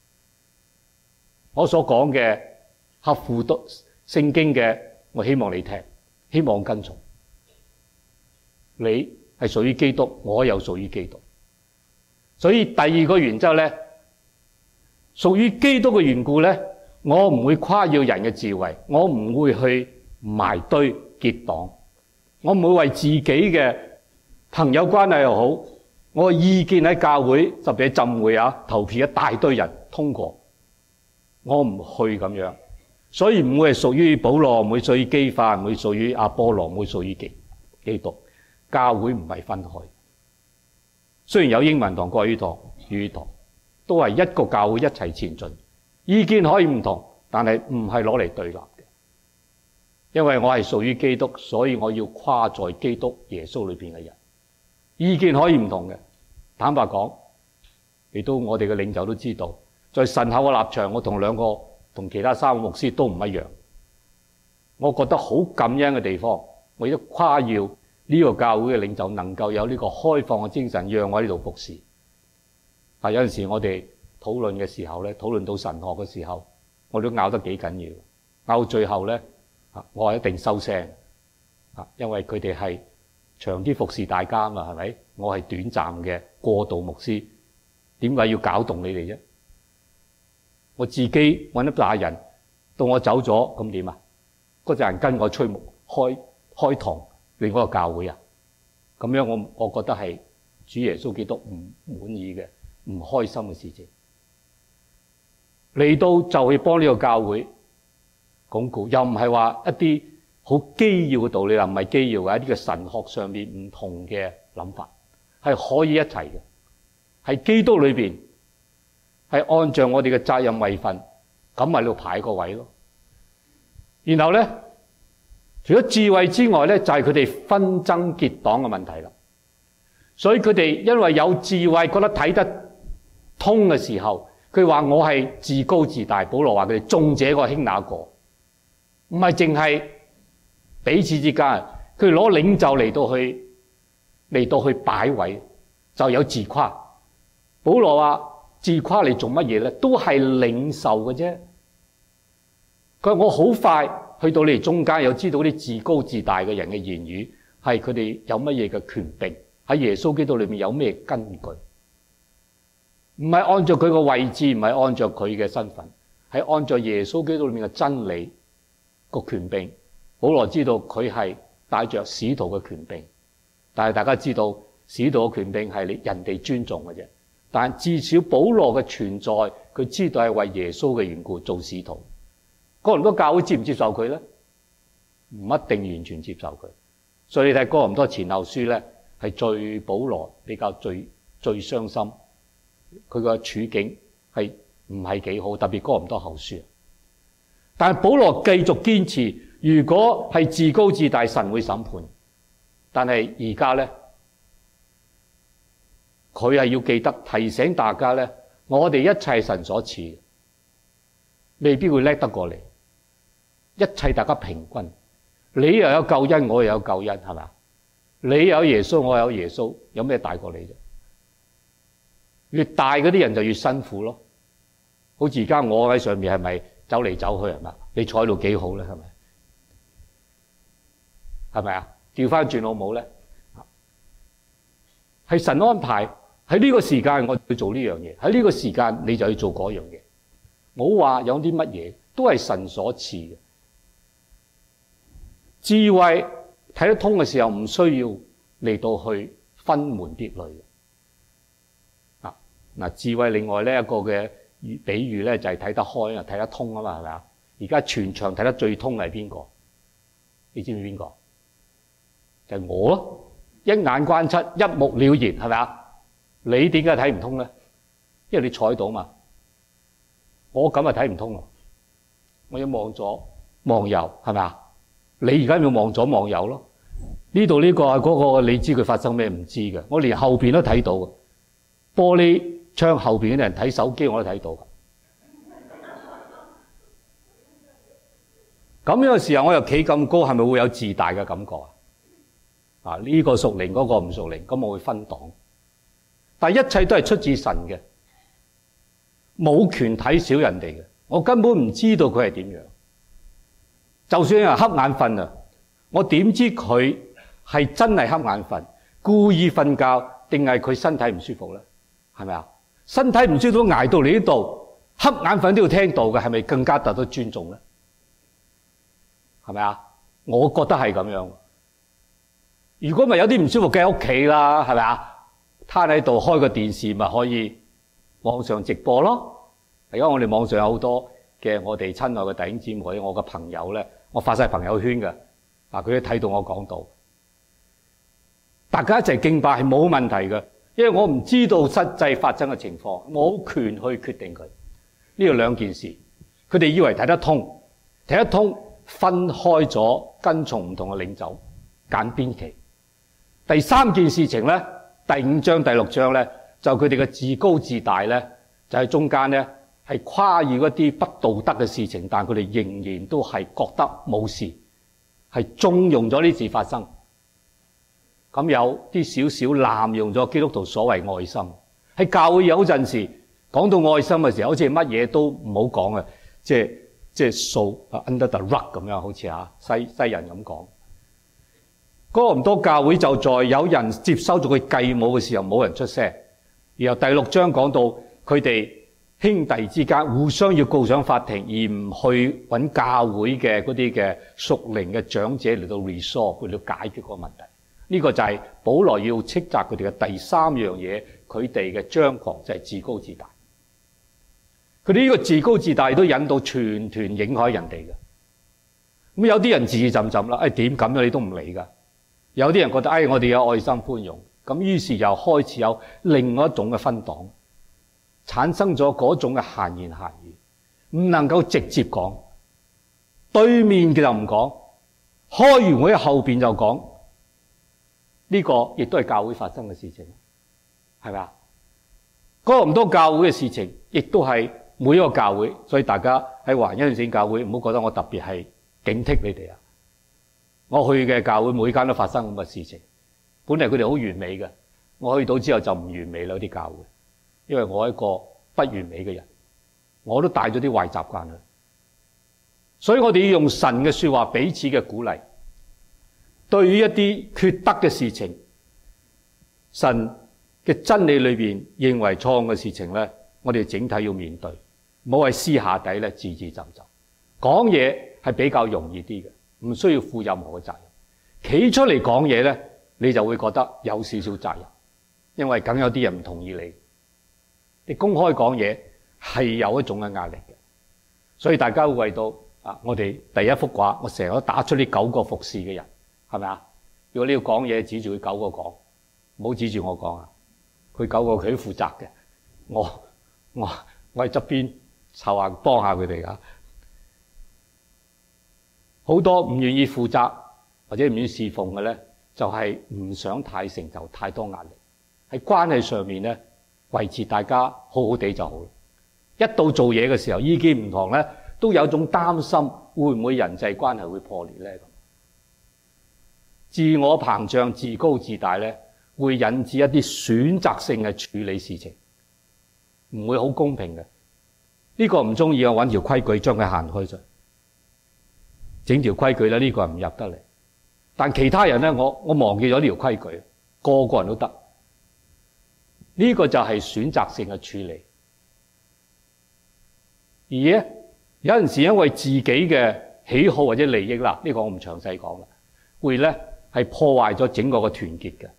我所講嘅合乎聖經嘅，我希望你聽，希望跟從。你係屬於基督，我又屬於基督。所以第二個原則咧，屬於基督嘅緣故咧，我唔會誇耀人嘅智慧，我唔會去埋堆結黨，我唔會為自己嘅朋友關係又好，我嘅意見喺教會，特別係浸會投票一大堆人通過，我唔去咁樣，所以唔會係屬於保羅，唔會屬於基法，唔會屬於阿波羅，唔會屬於基督。教會唔係分開，雖然有英文堂、國語堂、粵語堂，都係一個教會一齊前進，意見可以唔同，但係唔係攞嚟對立嘅。因為我係屬於基督，所以我要誇在基督耶穌裏邊嘅人。意見可以唔同嘅，坦白講，亦都我哋嘅領袖都知道，在神口嘅立場，我同其他3個牧師都唔一樣。我覺得好感恩嘅地方，我亦都誇耀呢個教會嘅領袖能夠有呢個開放嘅精神，讓我喺呢度服侍。有陣時我哋討論嘅時候咧，討論到神學嘅時候，我都拗得幾緊要，拗到最後咧，我係一定收聲，因為佢哋係長啲服侍大家嘛，係咪？我係短暫嘅過渡牧師，點解要搞動你哋啫？我自己搵一紮人，到我走咗，咁點啊？嗰陣人跟我吹牧開堂另一個教會啊？咁樣我覺得係主耶穌基督唔滿意嘅，唔開心嘅事情。嚟到就去幫呢個教會鞏固，又唔係話一啲好基要嘅道理啦，唔係基要嘅一啲嘅神學上面唔同嘅諗法，係可以一齊嘅，喺基督裏邊係按照我哋嘅責任位份，咁咪喺度排個位咯。然後咧，除咗智慧之外咧，就係佢哋紛爭結黨嘅問題啦。所以佢哋因為有智慧，覺得睇得通嘅時候，佢話我係自高自大。保羅話佢哋重這個輕那個，唔係淨係彼此之間，佢攞領袖嚟到去擺位，就有自誇。保羅話自誇嚟做乜嘢咧？都係領受嘅啫。佢話我好快去到你哋中間，有知道啲自高自大嘅人嘅言語係佢哋有乜嘢嘅權柄，喺耶穌基督裏面有咩根據？唔係按照佢個位置，唔係按照佢嘅身份，係按照耶穌基督裏面嘅真理個權柄。保羅知道佢係帶着使徒嘅權柄，但係大家知道使徒嘅權柄係人哋尊重嘅啫。 但至少保羅嘅存在，佢知道係為耶穌嘅緣故做使徒。哥林多教會接唔接受佢咧？唔一定完全接受佢。所以你睇哥林多前後書咧，係最保羅比較最傷心，佢個處境係唔係幾好，特別哥林多後書。但係保羅繼續堅持，如果係自高自大，神會審判。但係而家咧，佢係要記得提醒大家咧，我哋一切係神所賜，未必會叻得過你。一切大家平均，你又有救恩，我又有救恩，係咪？你有耶穌，我有耶穌，有咩大過你啫？越大嗰啲人就越辛苦咯。好似而家我喺上面係咪走嚟走去係咪？你坐喺度幾好咧？係咪？係咪啊？調翻轉好唔好咧？係神安排喺呢個時間我去做呢樣嘢，喺呢個時間你就要做嗰樣嘢。冇話有啲乜嘢都係神所賜嘅。智慧睇得通嘅時候，唔需要嚟到去分門別類。智慧另外呢一個嘅比喻咧，就係睇得開啊，睇得通啊嘛，係咪啊？而家全場睇得最通係邊個？你知唔知邊個？就係我咯，一眼關七，一目了然，係咪啊？你點解睇唔通咧？因為你坐喺度嘛。我咁啊睇唔通咯。我要望左望右，係咪啊？你而家要望左望右咯。呢度呢個啊嗰個，你知佢發生咩唔知嘅？我連後邊都睇到嘅。玻璃窗後邊啲人睇手機，我都睇到嘅。咁樣嘅時候，我又企咁高，係咪會有自大嘅感覺啊？呢個屬靈，嗰個唔屬靈，咁我會分黨。但係一切都係出自神嘅，冇權睇小人哋嘅。我根本唔知道佢係點樣。就算有人瞌眼瞓啊，我點知佢係真係瞌眼瞓，故意瞓覺，定係佢身體唔舒服咧？係咪啊？身體唔舒服捱到嚟呢度，瞌眼瞓都要聽到嘅，係咪更加得到尊重咧？係咪啊？我覺得係咁樣。如果咪有啲唔舒服，喺屋企啦，係咪啊？攤喺度開個電視咪可以網上直播咯。而家我哋網上有好多嘅我哋親愛嘅弟兄姊妹，我嘅朋友咧，我發晒朋友圈嘅，佢都睇到我講道，大家一齊敬拜係冇問題嘅，因為我唔知道實際發生嘅情況，我冇權去決定佢。呢個兩件事，佢哋以為睇得通，睇得通分開咗，跟從唔同嘅領袖揀邊期。第三件事情咧，第5章第6章咧，就佢哋嘅自高自大咧，就喺中間咧係誇耀一啲不道德嘅事情，但佢哋仍然都係覺得冇事，係縱容咗呢事發生。咁有啲少少濫用咗基督徒所謂愛心，喺教會有陣時講到愛心嘅時候，好似乜嘢都唔好講啊，即係掃 under the rug 咁樣，好似西人咁講。哥林多教會就在有人接收咗佢繼母嘅時候，冇人出聲。然後第6章講到佢哋兄弟之間互相要告上法庭，而唔去揾教會嘅嗰啲嘅屬靈嘅長者嚟到 resolve 嚟到解決個問題。呢個就係保羅要斥責佢哋嘅第3樣嘢，佢哋嘅張狂就係自高自大。佢哋呢個自高自大都引到全團影響人哋嘅。咁有啲人自浸浸啦，點咁樣你都唔理㗎。有啲人覺得我哋有愛心寬容，咁於是又開始有另外一種嘅分黨，產生咗嗰種嘅閒言閒語，唔能夠直接講，對面嘅就唔講，開完會後邊就講，呢個亦都係教會發生嘅事情，係咪啊？哥林多教會嘅事情，亦都係每一個教會，所以大家喺華恩聖教會唔好覺得我特別係警惕你哋啊！我去嘅教會每間都發生咁嘅事情，本嚟佢哋好完美嘅，我去到之後就唔完美啦啲教會，因為我係一個不完美嘅人，我都帶咗啲壞習慣去，所以我哋要用神嘅說話彼此嘅鼓勵，對於一啲缺德嘅事情，神嘅真理裏邊認為錯誤嘅事情咧，我哋整體要面對，唔好喺私下底咧自自浸浸，講嘢係比較容易啲嘅。唔需要負任何嘅責任，企出嚟講嘢咧，你就會覺得有少少責任，因為梗有啲人唔同意你， 你公開講嘢係有一種嘅壓力嘅，所以大家會為到我哋第一幅畫，我成日都打出呢9個服侍嘅人，係咪啊？如果你要講嘢，指住佢9個講，唔好指住我講啊！佢9個佢都負責嘅，我喺側邊湊下幫下佢哋啊！好多唔願意負責或者唔願意侍奉嘅咧，就係唔想太成就，太多壓力喺關係上面咧，維持大家好好地就好。一到做嘢嘅時候，意見唔同咧，都有種擔心會唔會人際關係會破裂咧？自我膨脹、自高自大咧，會引致一啲選擇性嘅處理事情，唔會好公平嘅。呢個唔中意，我揾條規矩將佢行開咗，整條規矩咧，呢個係唔入得嚟。但其他人咧，我忘記咗呢條規矩，個個人都得。呢個就係選擇性嘅處理。而咧有陣時因為自己嘅喜好或者利益啦，呢個我唔詳細講啦，會咧係破壞咗整個嘅團結嘅。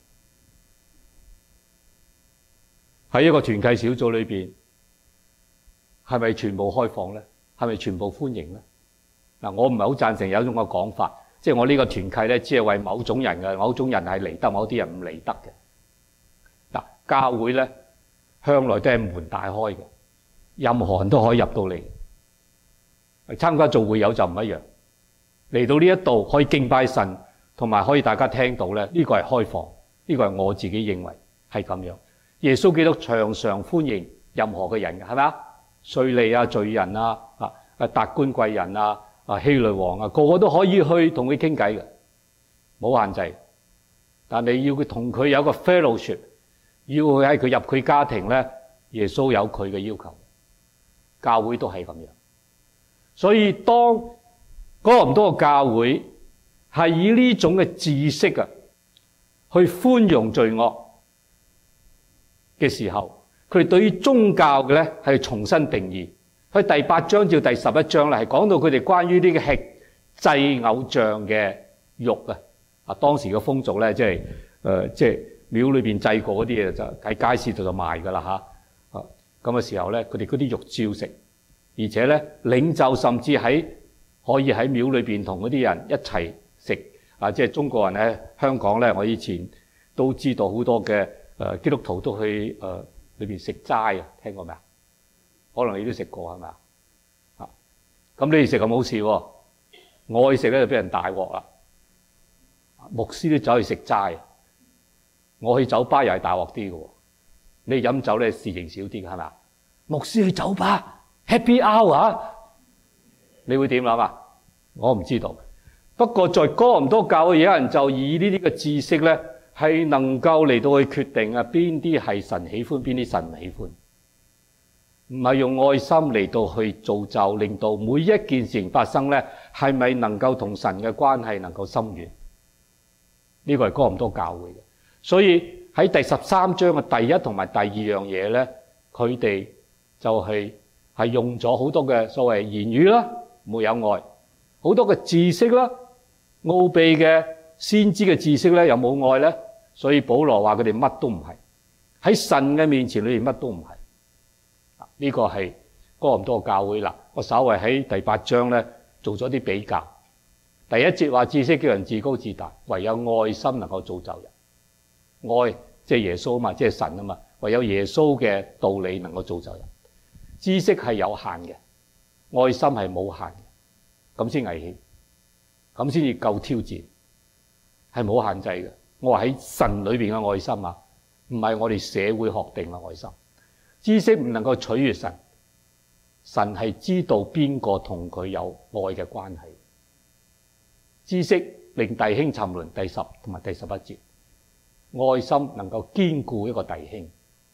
喺一個團契小組裏邊，係咪全部開放咧？係咪全部歡迎咧？嗱，我唔係好贊成有一種嘅講法，即係我呢個團契咧，只係為某種人嘅，某種人係嚟得，某啲人唔嚟得嘅。嗱，教會咧向來都係門大開嘅，任何人都可以入到嚟。參加做會友就唔一樣，嚟到呢一度可以敬拜神，同埋可以大家聽到咧，呢個係開放，呢個係我自己認為係咁樣。耶穌基督常常歡迎任何嘅人嘅，係咪啊？稅吏啊、罪人啊、達官貴人啊、希律王啊，個個都可以去同佢傾偈嘅，冇限制。但你要佢同佢有個 fellowship， 要佢喺佢入佢家庭咧，耶穌有佢嘅要求，教會都係咁樣。所以當哥林多嘅教會係以呢種嘅知識去寬容罪惡嘅時候，佢哋對於宗教嘅咧係重新定義。喺第8章至第11章咧係講到佢哋關於呢個吃祭偶像嘅肉啊。當時嘅風俗咧，即係廟裏邊祭過嗰啲嘢就喺街市度就賣噶啦嚇。咁嘅時候咧，佢哋嗰啲肉照食。而且咧，領袖甚至可以喺廟裏邊同嗰啲人一齊食即係中國人喺香港咧，我以前都知道好多嘅基督徒都去裏邊食齋啊，聽過未啊？可能你都食過係咪啊？咁你哋食咁好事喎，我去食咧就俾人大鑊啦。牧師都走去食齋，我去酒吧又係大鑊啲嘅喎。你飲酒咧事情少啲嘅係咪啊？牧師去酒吧。Happy hour， 你會點諗啊？我唔知道。不過在哥林多教會有人就以呢啲嘅知識咧，係能夠嚟到去決定邊啲係神喜歡，邊啲神唔喜歡。唔係用愛心嚟到去造就，令到每一件事情發生咧，係咪能夠同神嘅關係能夠深遠？呢個係哥林多教會嘅。所以喺第13章嘅第一同埋第二樣嘢咧，佢哋就係用咗好多嘅所謂言語啦，沒有愛；好多嘅知識啦，奧秘嘅先知嘅知識咧，又冇愛咧。所以保羅話佢哋乜都唔係，喺神嘅面前裏面乜都唔係。呢個係哥林多教會啦。我稍為喺第8章咧做咗啲比較。第一節話知識叫人自高自大，唯有愛心能夠造就人。愛即係耶穌啊嘛，即係神啊嘛，唯有耶穌嘅道理能夠造就人。知識係有限嘅，愛心係冇限嘅，咁先危險，咁先至夠挑戰，係冇限制嘅。我話喺神裏邊嘅愛心啊，唔係我哋社會學定嘅愛心。知識唔能夠取悅神，神係知道邊個同佢有愛嘅關係。知識令弟兄沉淪，第10同埋第11節，愛心能夠堅固一個弟兄。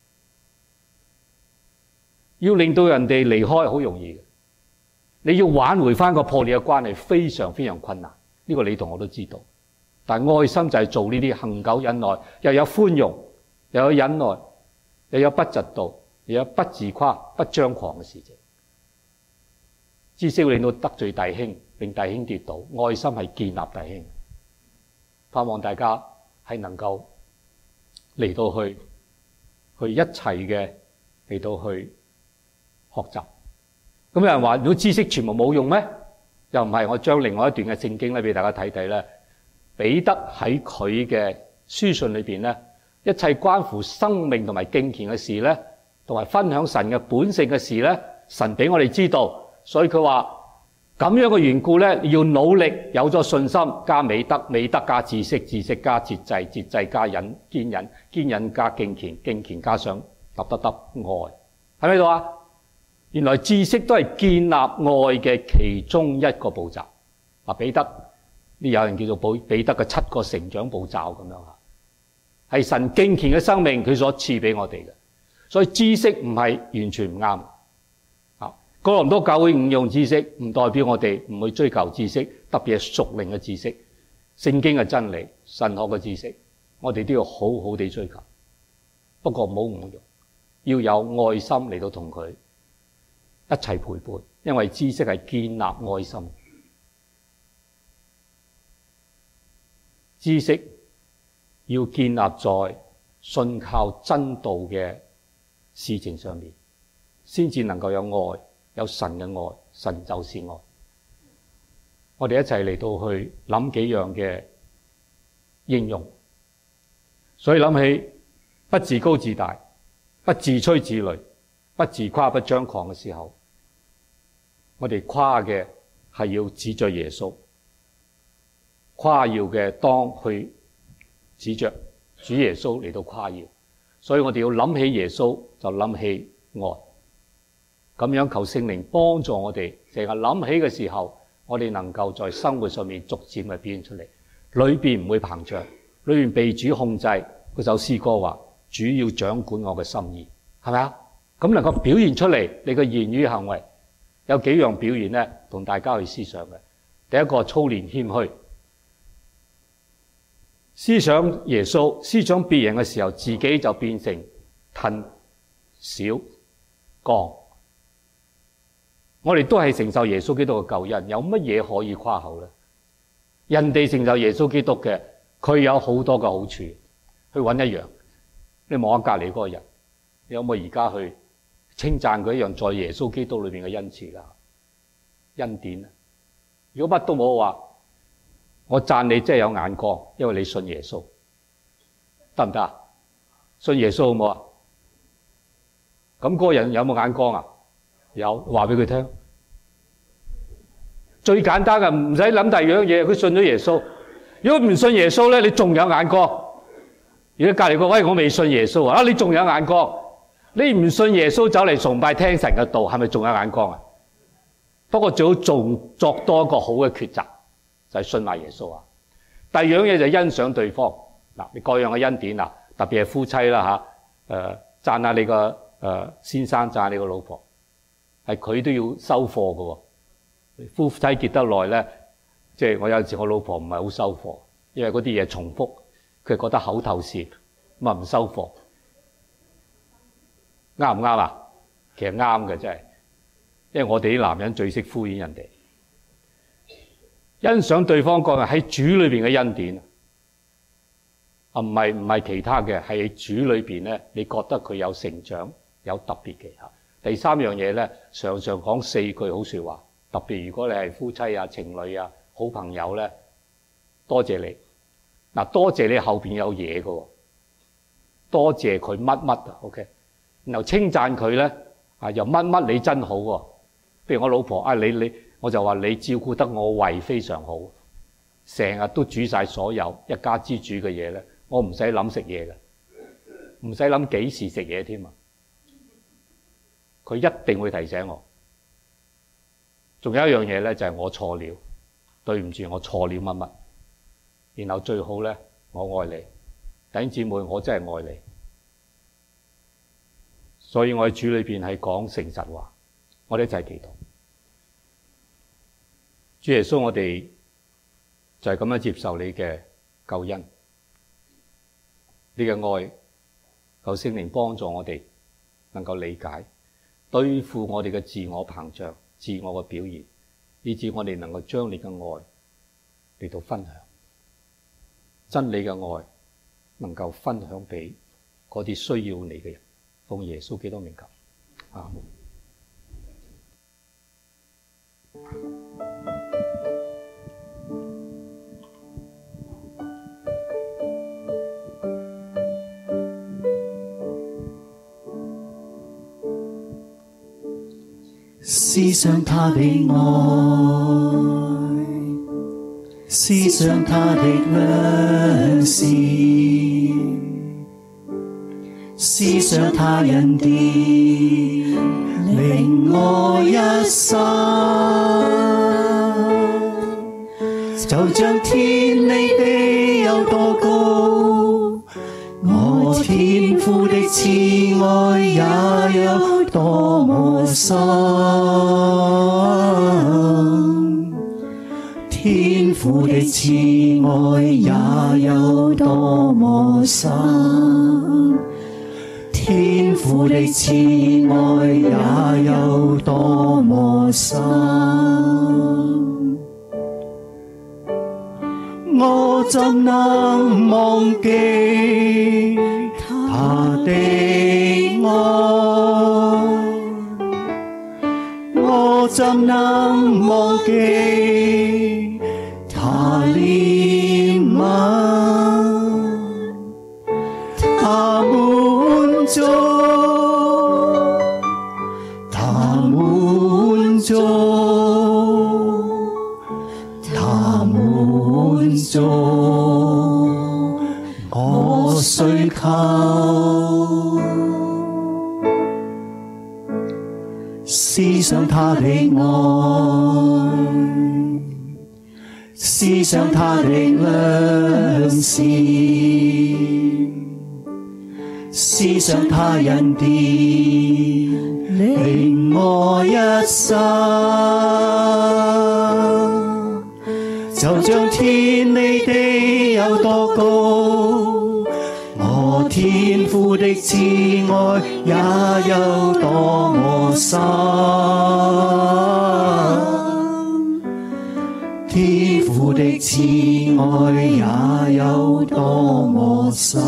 要令到人哋離開好容易嘅，你要挽回翻個破裂嘅關係非常非常困難。呢個你同我都知道。但愛心就係做呢啲恆久忍耐，又有寬容，又有忍耐，又有不嫉妒，又有不自誇、不張狂嘅事情。知識會令到得罪弟兄，令弟兄跌倒。愛心係建立弟兄。盼望大家係能夠嚟到去一齊嘅嚟到去學習。咁有人話：如果知識全部冇用咩？又唔係。我將另外一段嘅聖經咧俾大家睇睇咧。彼得喺佢嘅書信裏邊咧，一切關乎生命同埋敬虔嘅事咧，同埋分享神嘅本性嘅事咧，神俾我哋知道。所以佢話咁樣嘅緣故咧，要努力，有咗信心加美德，美德加知識，知識加節制，節制加堅忍，堅忍加敬虔，敬虔加上愛，喺咪度啊？原來知識都係建立愛嘅其中一個步驟。彼得呢，有人叫做彼得嘅7個成長步驟咁樣啊，係神敬虔嘅生命佢所賜俾我哋嘅。所以知識唔係完全唔啱。哥林多教會誤用知識，唔代表我哋唔去追求知識，特別係屬靈嘅知識、聖經嘅真理、神學嘅知識，我哋都要好好地追求。不過唔好誤用，要有愛心嚟到同佢一齊陪伴，因為知識係建立愛心。知識要建立在信靠真道嘅事情上面，先至能夠有愛。有神嘅愛，神就是愛。我哋一齊嚟到去諗幾樣嘅應用。所以諗起不自高自大，不自吹自擂，不自誇不張狂嘅時候，我哋誇嘅係要指着耶穌，誇耀嘅當去指着主耶穌嚟到誇耀。所以我哋要諗起耶穌，就諗起愛。咁樣求聖靈幫助我哋，成日諗起嘅時候，我哋能夠在生活上面逐漸嘅表現出嚟，裏邊唔會膨脹，裏邊被主控制。嗰首詩歌話：主要掌管我嘅心意，係咪啊？咁能夠表現出嚟，你嘅言語行為有幾樣表現咧？同大家去思想嘅。第一個，操練謙虛，思想耶穌，思想別人嘅時候，自己就變成褪小剛。我哋都係承受耶穌基督嘅救恩，有乜嘢可以誇口咧？人哋承受耶穌基督嘅，佢有好多嘅好處。去揾一樣，你望下隔籬嗰個人，你有冇而家去稱讚佢一樣在耶穌基督裏邊嘅恩賜啦、恩典？如果乜都冇嘅話，我讚你真係有眼光，因為你信耶穌，得唔得啊？信耶穌好唔好啊？咁嗰個人有冇眼光啊？有，話俾佢聽。最簡單嘅，唔使諗第二樣嘢，佢信咗耶穌。如果唔信耶穌咧，你仲有眼光。如果隔籬個位我未信耶穌啊，你仲有眼光。你唔信耶穌走嚟崇拜聽神嘅道，係咪仲有眼光啊？不過最好仲作多一個好嘅抉擇，就係信埋耶穌啊。第二樣嘢就係欣賞對方。嗱，你各樣嘅恩典啊，特別係夫妻啦吓，讚下你個先生，讚下你個老婆。係佢都要收貨嘅喎，夫妻結得耐咧，即係我有陣時我老婆唔係好收貨，因為嗰啲嘢重複，佢覺得口頭禪，咁啊唔收貨，啱唔啱啊？其實啱嘅真係，因為我哋啲男人最識敷衍人哋，欣賞對方個人喺主裏邊嘅恩典，唔係其他嘅，係主裏邊咧，你覺得佢有成長，有特別嘅嚇。第三樣嘢咧，常常講4句好說話，特別如果你係夫妻啊、情侶啊、好朋友咧，多謝你。嗱，多謝你後邊有嘢嘅，多謝佢乜乜啊 ，OK。然後稱讚佢咧，又乜乜你真好喎。譬如我老婆我就話你照顧得我胃非常好，成日都煮晒所有一家之主嘅嘢咧，我唔使諗食嘢嘅，唔使諗幾時食嘢添啊。佢一定會提醒我。仲有一樣嘢咧，就係我錯了，對唔住，我錯了乜乜。然後最好咧，我愛你，弟兄姊妹，我真係愛你。所以我喺主裏邊係講誠實話，我哋一齊祈禱。主耶穌，我哋就係咁樣接受你嘅救恩，你嘅愛，求聖靈幫助我哋能夠理解。對付我哋嘅自我膨脹、自我嘅表現，以致我哋能夠將你嘅愛嚟到分享，真理嘅愛能夠分享俾嗰啲需要你嘅人。奉耶穌基督名求。 阿們。 思想他的愛，思想他的良善，思想他恩典，令我一生，就像天離地有多高，我天父的慈愛也有多麼深，天父的慈愛也有多麼深，天父的慈愛也有多麼深，我怎能忘記他的愛？我怎能忘記他憐憫？他滿足，他滿足，他滿足我需求。思想他的愛，思想他的良善，思想他恩典，令我一生，就像天離地有多高，我天父的慈愛也有多麼深，天父的慈愛也有多麼深。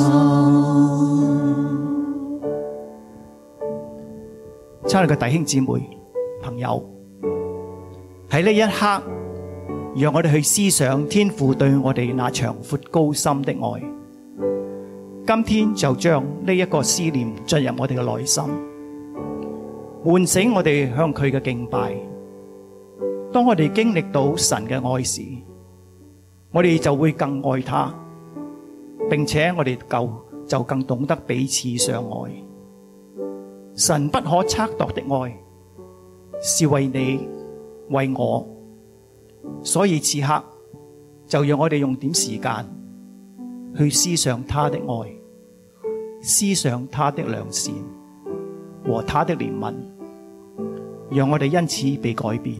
親愛嘅弟兄姊妹、朋友，喺呢一刻，讓我哋去思想天父對我哋那長闊高深的愛。今天就將呢一個思念進入我哋嘅內心，喚醒我哋向佢嘅敬拜。當我哋經歷到神嘅愛時，我哋就會更愛他，並且我哋就更懂得彼此相愛。神不可測度的愛是為你為我，所以此刻就讓我哋用點時間去思想他的愛，思想他的良善和他的憐憫，讓我哋因此被改變。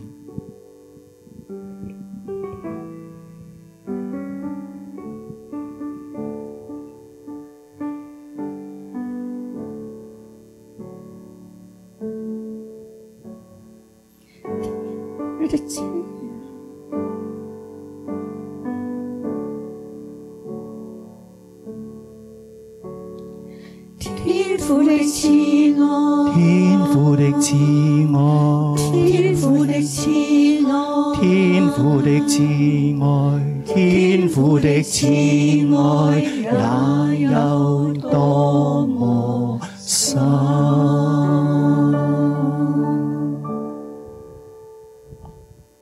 天父的慈愛， 天父的慈愛， 天父的慈愛， 天父的慈愛，天父的慈愛也有多麼深。